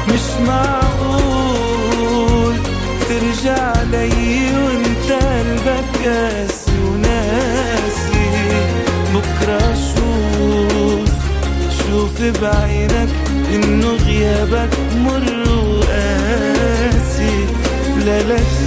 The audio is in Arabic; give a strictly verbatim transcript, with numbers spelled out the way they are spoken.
مش معقول ترجع لي وانت قلبك قاسي وناسي. بكرة شوف شوف بعينك إنه غيابك مر وقاسي. لا لا